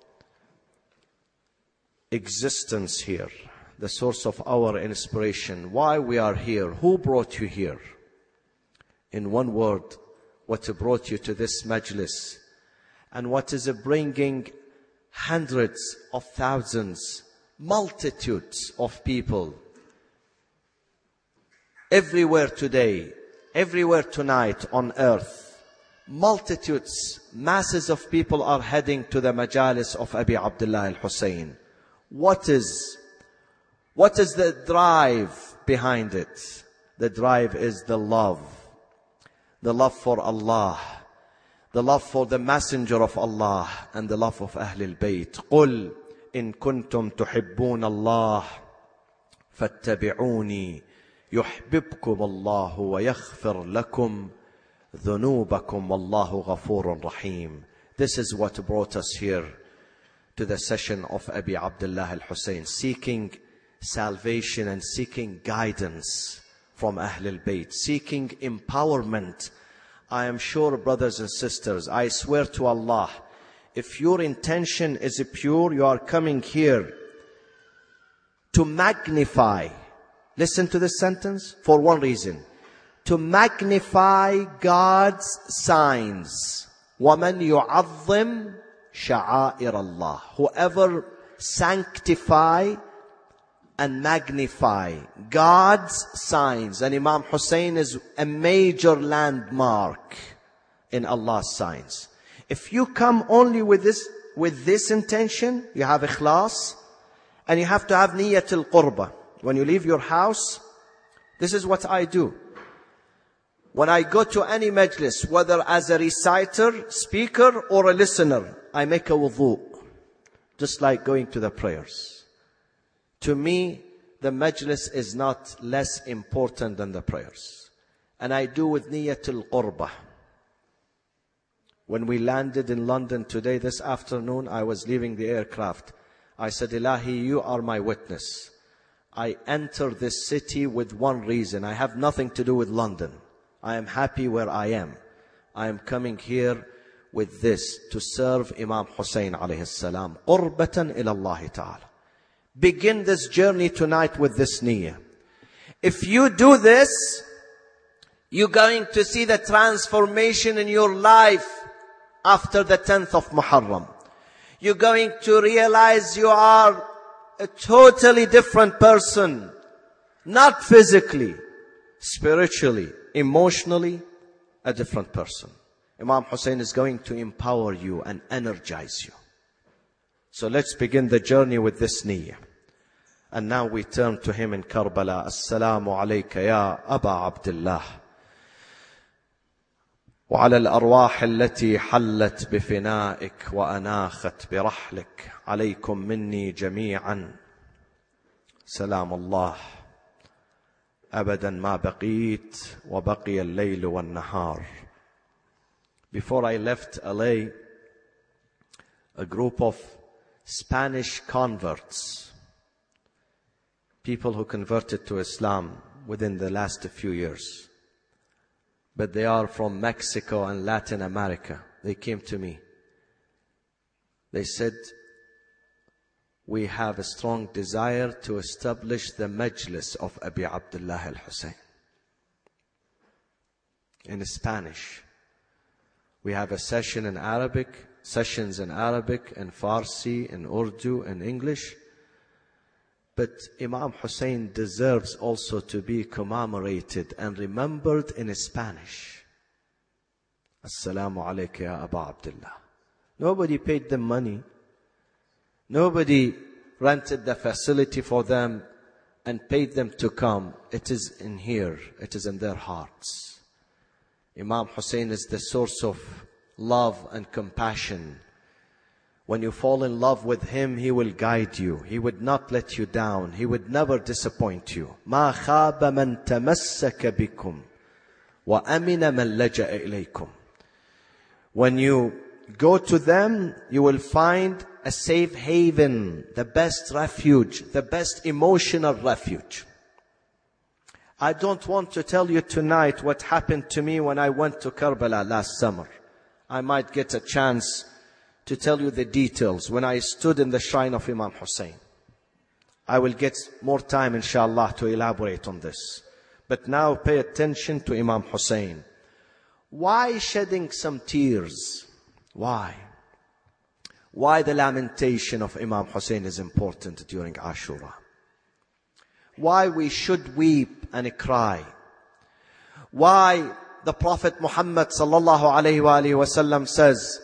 existence here, the source of our inspiration, why we are here, who brought you here. In one word, what brought you to this majlis, and what is bringing hundreds of thousands, multitudes of people everywhere today, everywhere tonight on earth. Multitudes, masses of people are heading to the majalis of Abi Abdullah al-Hussein. What is the drive behind it? The drive is the love for Allah, the love for the messenger of Allah, and the love of Ahlul Bayt. قُلْ إِن كُنْتُمْ تُحِبُّونَ اللَّهَ فَاتَّبِعُونِي يُحْبِبْكُمُ اللَّهُ وَيَغْفِرْ لَكُمْ ذُنُوبَكُمْ وَاللَّهُ غَفُورٌ رَحِيمٌ. This is what brought us here to the session of Abi Abdullah al-Hussein, seeking salvation and seeking guidance from Ahlul Bayt, seeking empowerment. I am sure, brothers and sisters, I swear to Allah, if your intention is pure, you are coming here to magnify, listen to this sentence, for one reason, to magnify God's signs. وَمَنْ يُعَظِّمْ شَعَائِرَ اللَّهِ. Whoever sanctify and magnify God's signs. And Imam Hussein is a major landmark in Allah's signs. If you come only with this intention, you have ikhlas, and you have to have niyatul qurba. When you leave your house, this is what I do. When I go to any majlis, whether as a reciter, speaker, or a listener, I make a wudu, just like going to the prayers. To me, the majlis is not less important than the prayers. And I do with niyatul qurba. When we landed in London today, this afternoon, I was leaving the aircraft. I said, Ilahi, you are my witness. I entered this city with one reason. I have nothing to do with London. I am happy where I am. I am coming here with this to serve Imam Hussein alayhi salam. Qurbatan ila Allah ta'ala. Begin this journey tonight with this niyyah. If you do this, you're going to see the transformation in your life after the 10th of Muharram. You're going to realize you are a totally different person. Not physically, spiritually, emotionally, a different person. Imam Hussein is going to empower you and energize you. So let's begin the journey with this niyyah. And now we turn to him in Karbala. Assalamu alayka ya Aba Abdullah. وعلى الأرواح التي حلت بفنائك وأناخت برحلك عليكم مني جميعا سلام الله أبدا ما بقيت وبقي الليل والنهار. Before I left LA, a group of Spanish converts, people who converted to Islam within the last few years, but they are from Mexico and Latin America. They came to me. They said, we have a strong desire to establish the majlis of Abi Abdullah al-Hussein. In Spanish. We have a session in Arabic, sessions in Arabic and Farsi and Urdu and English. But Imam Hussein deserves also to be commemorated and remembered in Spanish. Assalamu alayka ya Aba Abdullah. Nobody paid them money. Nobody rented the facility for them and paid them to come. It is in here. It is in their hearts. Imam Hussein is the source of love and compassion. When you fall in love with him, he will guide you. He would not let you down. He would never disappoint you. ما خاب من تمسك بكم وأمن من لجأ إليكم. When you go to them, you will find a safe haven, the best refuge, the best emotional refuge. I don't want to tell you tonight what happened to me when I went to Karbala last summer. I might get a chance to tell you the details when I stood in the shrine of Imam Hussein. I will get more time, inshallah, to elaborate on this. But now pay attention to Imam Hussein. Why shedding some tears? Why? Why the lamentation of Imam Hussein is important during Ashura? Why we should weep and cry? Why the Prophet Muhammad sallallahu alayhi wa sallam says,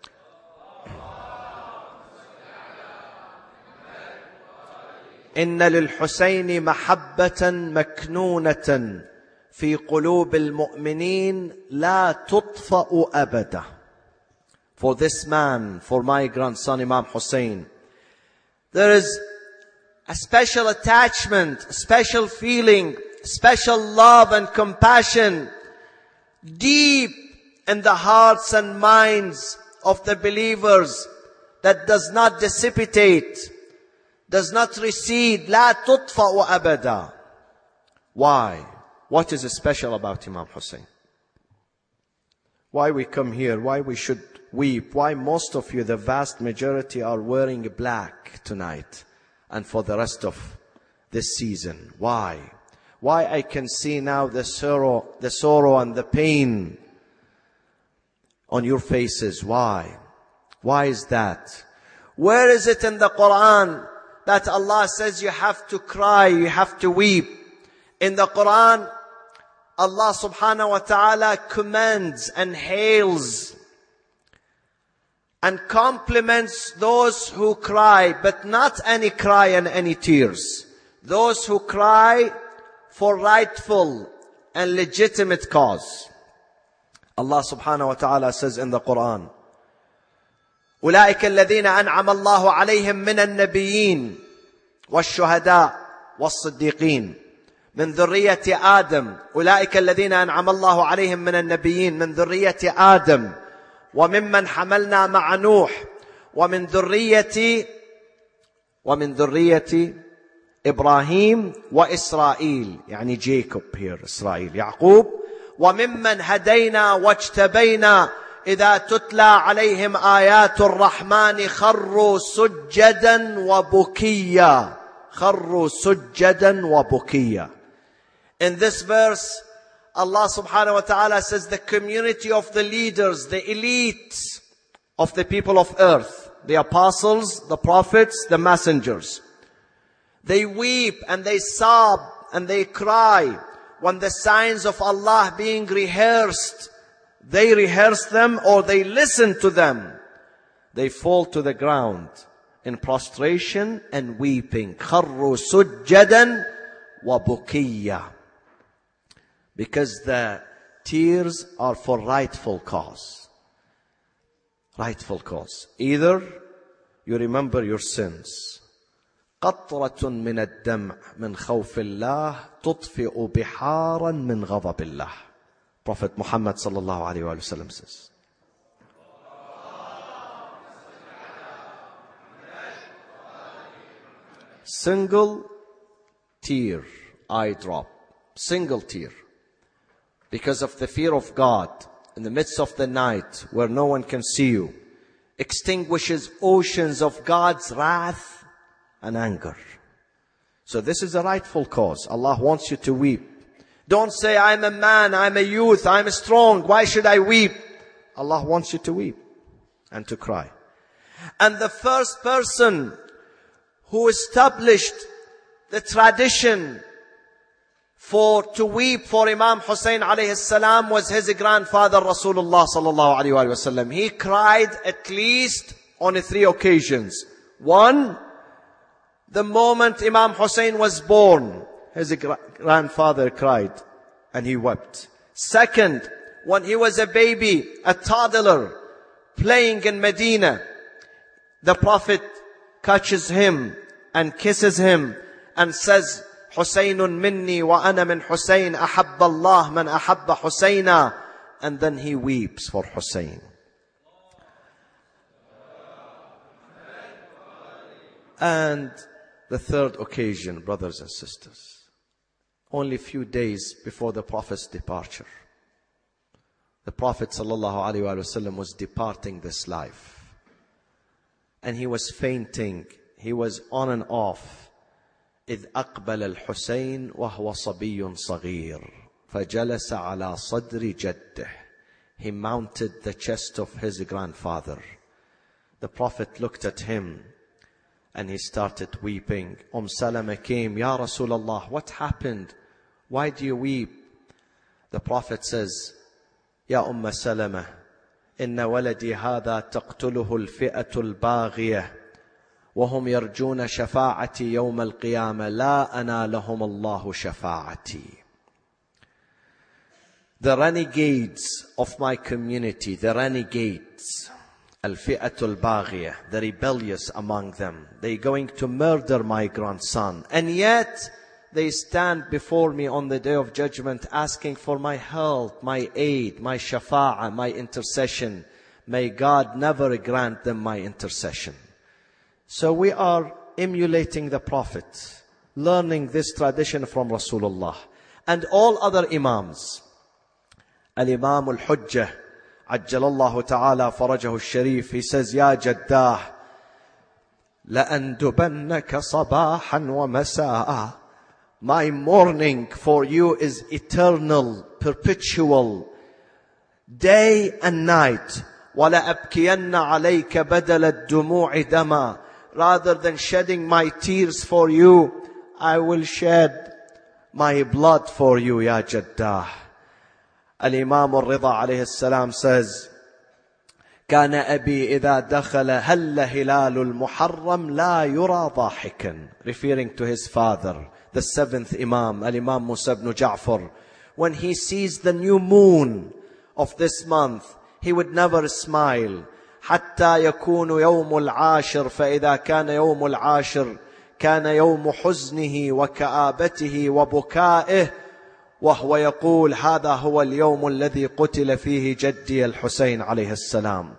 إن للحسين محبة مكنونة في قلوب المؤمنين لا تطفأ أبدا. For this man, for my grandson Imam Hussein, there is a special attachment, a special feeling, special love and compassion deep in the hearts and minds of the believers that does not dissipate, does not recede. لا تطفأ أبدا. Why? What is special about Imam Hussein? Why we come here? Why we should weep? Why most of you, the vast majority, are wearing black tonight and for the rest of this season? Why? Why I can see now the sorrow and the pain on your faces? Why? Why is that? Where is it in the Quran that Allah says you have to cry, you have to weep? In the Quran, Allah subhanahu wa ta'ala commends and hails and compliments those who cry, but not any cry and any tears. Those who cry for rightful and legitimate cause. Allah subhanahu wa ta'ala says in the Quran, أولئك الذين أنعم الله عليهم من النبيين والشهداء والصديقين من ذرية آدم. أولئك الذين أنعم الله عليهم من النبيين من ذرية آدم وممن حملنا مع نوح ومن ذرية إبراهيم وإسرائيل. يعني جيكوب here, إسرائيل, يعقوب. وممن هدينا واجتبينا إذا تتلى عليهم آيات الرحمن خروا سجدا وبكيا. خروا سجدا وبكيا. In this verse, Allah subhanahu wa ta'ala says the community of the leaders, the elite of the people of earth, the apostles, the prophets, the messengers, they weep and they sob and they cry when the signs of Allah being rehearsed, they rehearse them or they listen to them. They fall to the ground in prostration and weeping. خَرُّوا سُجَّدًا وَبُكِيًّا. Because the tears are for rightful cause. Rightful cause. Either you remember your sins. قطرة من الدمع من خوف الله تطفئ بحارا من غضب الله. Prophet Muhammad sallallahu alayhi wa sallam says. Single tear, eye drop, single tear, because of the fear of God in the midst of the night where no one can see you, extinguishes oceans of God's wrath and anger. So this is a rightful cause. Allah wants you to weep. Don't say, I'm a man, I'm a youth, I'm strong, why should I weep? Allah wants you to weep and to cry. And the first person who established the tradition to weep for Imam Hussein alayhi salam was his grandfather Rasulullah sallallahu alayhi wa sallam. He cried at least on 3 occasions. One, the moment Imam Hussein was born, his grandfather cried and he wept. Second, when he was a baby, a toddler, playing in Medina, the Prophet catches him and kisses him and says, حسين مني وأنا من حسين أحب الله من أحب حسينا. And then he weeps for Hussein. And the third occasion, brothers and sisters, only a few days before the Prophet's departure. The Prophet ﷺ was departing this life. And he was fainting. He was on and off. إذ أقبل الحسين وهو صبي صغير فجلس على صدر جده. He mounted the chest of his grandfather. The Prophet looked at him and he started weeping. Salama came, Ya Rasulullah, what happened? Why do you weep? The Prophet says, Ya Salama, inna waladi hadha taqtuluhu al-fi'atu al-baghiyah وهم يرجون شفاعتي يوم القيامة لا أنالهم الله شفاعتي. The renegades of my community, the renegades, al-fi'atu al-baghiyah, the rebellious among them, they're going to murder my grandson, and yet they stand before me on the day of judgment asking for my help, my aid, my shafa'ah, my intercession. May God never grant them my intercession. So we are emulating the Prophet, learning this tradition from Rasulullah and all other Imams. Al-Imam al-Hujjah, Ajjalallahu ta'ala farajahu al-Sharif, he says, Ya Jaddah, لَأَنْدُبَنَّكَ صَبَاحًا وَمَسَاءً. My mourning for you is eternal, perpetual, day and night. وَلَأَبْكِيَنَّ عَلَيْكَ بَدَلَ الدُّمُوعِ دَمًا. Rather than shedding my tears for you, I will shed my blood for you, Ya Jaddah. Al-Imam al-Rida alayhi salam says, كان أبي إذا دخل هل هلال المحرم لا يرى ضاحكا. Referring to his father, the seventh Imam, Al-Imam Musa ibn Ja'far. When he sees the new moon of this month, he would never smile. حتى يكون يوم العاشر فإذا كان يوم العاشر كان يوم حزنه وكآبته وبكائه وهو يقول هذا هو اليوم الذي قتل فيه جدي الحسين عليه السلام.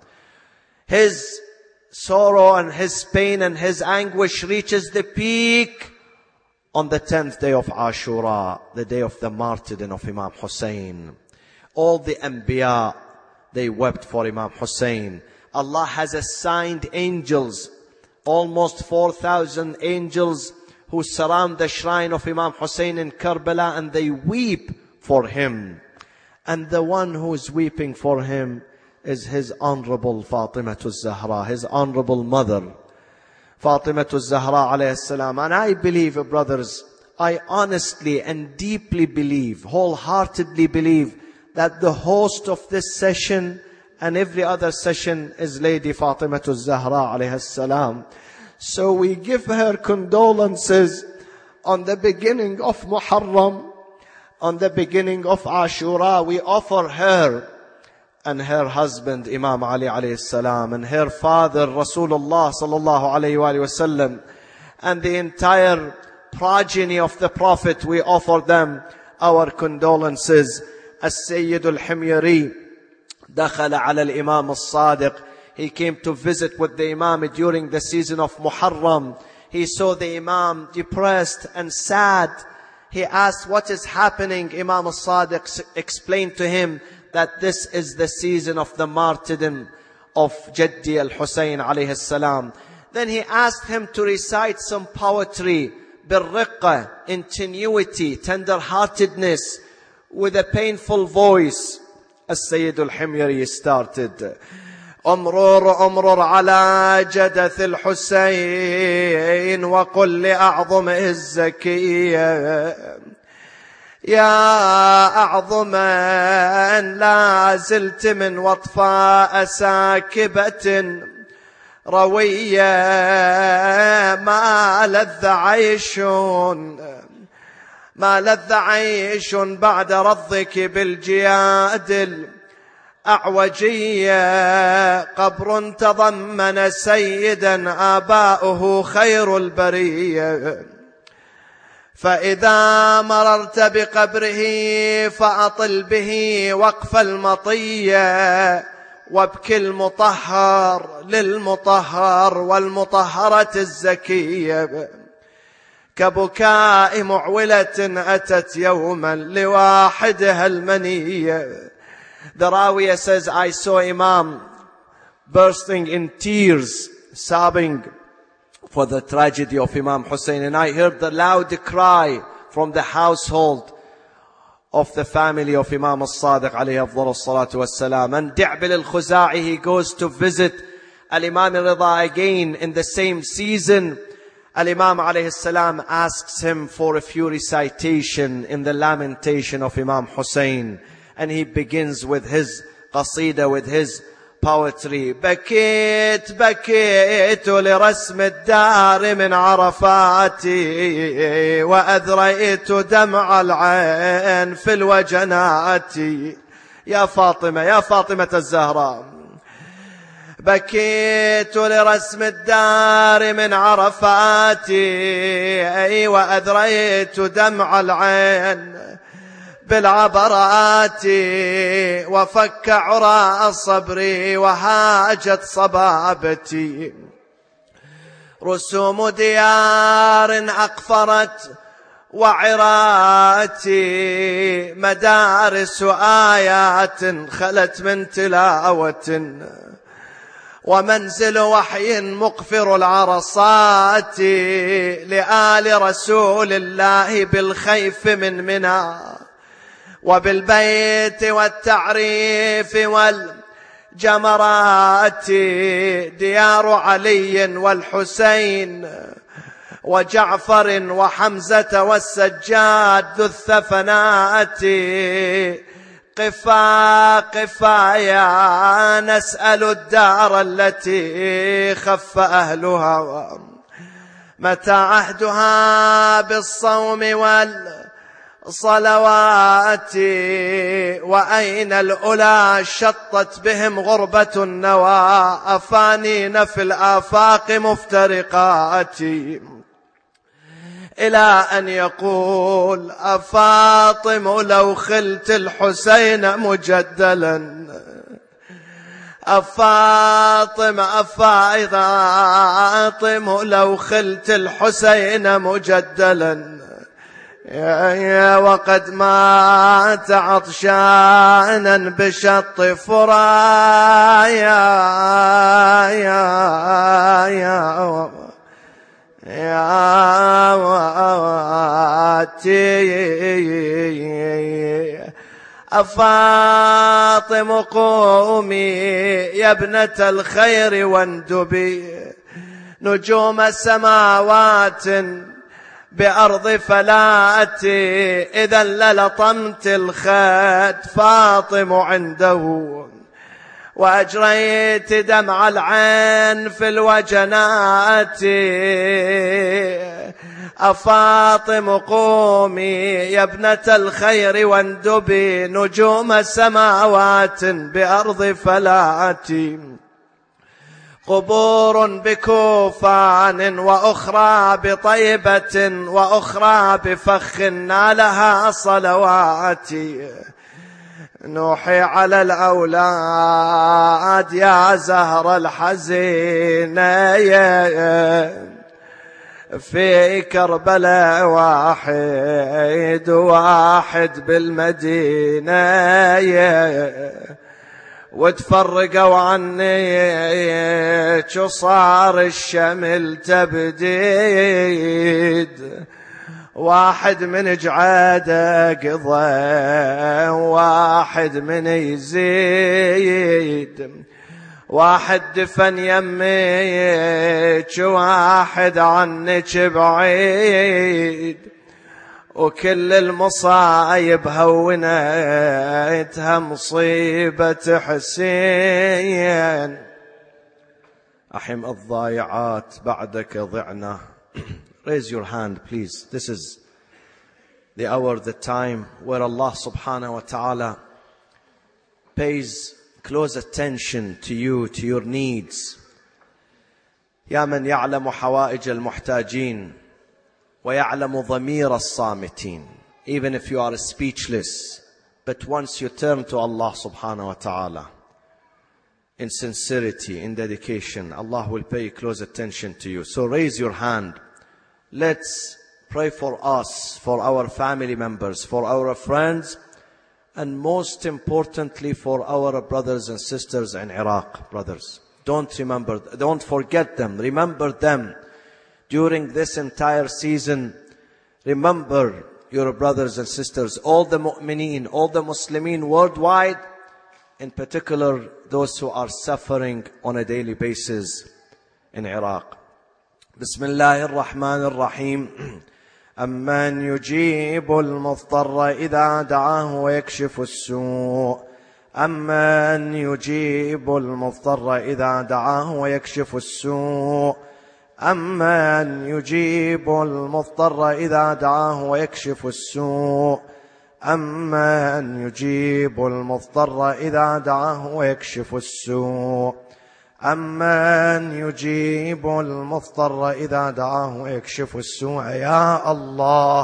His sorrow and his pain and his anguish reaches the peak on the 10th day of Ashura, the day of the martyrdom of Imam Hussein. All the Anbiya, they wept for Imam Hussein. Allah has assigned angels, almost 4,000 angels who surround the shrine of Imam Hussein in Karbala, and they weep for him. And the one who is weeping for him is his honorable Fatimah Zahra, his honorable mother, Fatimah Zahra alayhi salam. And I believe, brothers, I honestly and deeply believe, wholeheartedly believe, that the host of this session and every other session is Lady Fatimah Zahra alayhi salam. So we give her condolences on the beginning of Muharram, on the beginning of Ashura. We offer her and her husband Imam Ali alayhi salam and her father Rasulullah sallallahu alayhi wa sallam and the entire progeny of the Prophet. We offer them our condolences. As-Sayyid al-Himyari دخل على الإمام الصادق. He came to visit with the Imam during the season of Muharram. He saw the Imam depressed and sad. He asked, what is happening? Imam al-Sadiq explained to him that this is the season of the martyrdom of Jaddi al-Husayn alayhi salam. Then he asked him to recite some poetry, birriqqa, ingenuity, tender-heartedness, with a painful voice. As-Sayyid al-Himyari started, أمرر على جدث الحسين وقل لأعظمه الزكية يا أعظم أن لا زلت من وطفاء ساكبة روية ما لذ عيش بعد رضك بالجياد أعوجية قبر تضمن سيدا آباؤه خير البرية فإذا مررت بقبره فأطل به وقف المطية وبكل مطهر للمطهر والمطهرة الزكية، كبكاء معولة أتت يوما لواحدها المنية. The Rawiya says, I saw Imam bursting in tears, sobbing for the tragedy of Imam Hussein, and I heard the loud cry from the household of the family of Imam al-Sadiq alayhi afdal salatu wassalam. And Di'bil al-Khuza'i, he goes to visit Al-Imam al-Rida again in the same season. Al-Imam alayhi salam asks him for a few recitation in the lamentation of Imam Hussein, and he begins with his qasida, with his poetry. بكيت بكيت لرسم الدار من عرفاتي، وأذريت دمع العين في الوجنات. يا فاطمة، يا فاطمة الزهراء، بكيت لرسم الدار من عرفاتي، وأذريت دمع العين بالعبرات، وفك عراء صبري وهاجت صبابتي. رسوم ديار أقفرت وعراتي، مدارس آيات خلت من تلاوة، ومنزل وحي مقفر العرصات، لآل رسول الله بالخيف من منى، وبالبيت والتعريف والجمرات، ديار علي والحسين وجعفر وحمزة والسجاد ذو الثفنات. قفا قفا يا نسأل الدار التي خف أهلها، متى عهدها بالصوم والصلوات، وأين الأولى شطت بهم غربة النوى، أفانين في الآفاق مفترقات. إلى أن يقول أفاطم لو خلت الحسين مجدلا، أفاطم أفاطم لو خلت الحسين مجدلا، وقد مات عطشانا بشط فرايا، يا واتي. أفاطم قومي يا ابنة الخير واندبي، نجوم السماوات بأرض فلاتي، إذا للطمت الخد فاطم عنده، وأجريت دمع العين في الوجنات. أفاطم قومي يا ابنة الخير واندبي، نجوم السماوات بأرض فلاتي، قبور بكوفان وأخرى بطيبة، وأخرى بفخ نالها صلواتي. نوحي على الأولاد يا زهر الحزينة، في كربلاء واحد واحد بالمدينة، وتفرقوا عني صار الشمل تبديد، واحد من جعاده قضى، واحد من يزيد، واحد دفن يميك، واحد عنك بعيد، وكل المصايب هونتها مصيبة حسين. أحم الضايعات بعدك ضعنا. Raise your hand, please. This is the hour, the time where Allah subhanahu wa ta'ala pays close attention to you, to your needs. يا من يعلم حوائج المحتاجين ويعلم ضمير الصامتين. Even if you are speechless, but once you turn to Allah subhanahu wa ta'ala, in sincerity, in dedication, Allah will pay close attention to you. So raise your hand. Let's pray for us, for our family members, for our friends, and most importantly for our brothers and sisters in Iraq. Brothers, don't forget them. Remember them during this entire season. Remember your brothers and sisters, all the mu'mineen, all the Muslimin worldwide, in particular those who are suffering on a daily basis in Iraq. Bismillah ar-Rahman ar-Rahim. أمن يجيب المضطر إذا دعاه ويكشف السوء أمن يجيب المضطر إذا دعاه ويكشف السوء أمن يجيب المضطر إذا دعاه ويكشف السوء أمن يجيب المضطر إذا دعاه ويكشف السوء أمن يجيب المضطر إذا دعاه ويكشف السوء يا الله.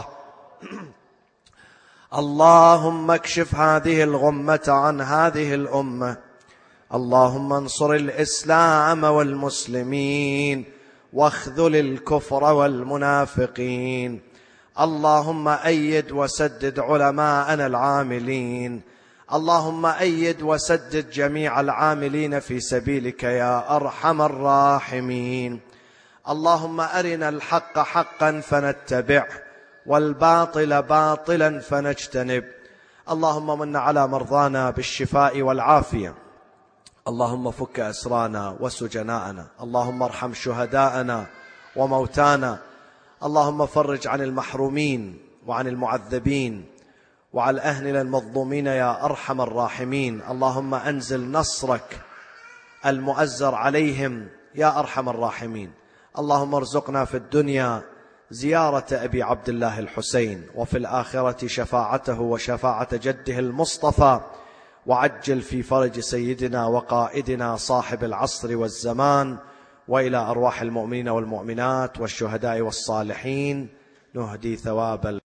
اللهم اكشف هذه الغمة عن هذه الأمة. اللهم انصر الإسلام والمسلمين واخذل الكفر والمنافقين. اللهم أيد وسدد علماءنا العاملين. اللهم أيد وسدد جميع العاملين في سبيلك يا أرحم الراحمين. اللهم أرنا الحق حقا فنتبعه والباطل باطلا فنجتنب. اللهم من على مرضانا بالشفاء والعافية. اللهم فك أسرانا وسجناءنا. اللهم ارحم شهداءنا وموتانا. اللهم فرج عن المحرومين وعن المعذبين وعلى أهلنا المظلومين يا أرحم الراحمين. اللهم أنزل نصرك المؤزر عليهم يا أرحم الراحمين. اللهم ارزقنا في الدنيا زيارة أبي عبد الله الحسين، وفي الآخرة شفاعته وشفاعة جده المصطفى، وعجل في فرج سيدنا وقائدنا صاحب العصر والزمان. وإلى أرواح المؤمنين والمؤمنات والشهداء والصالحين نهدي ثواب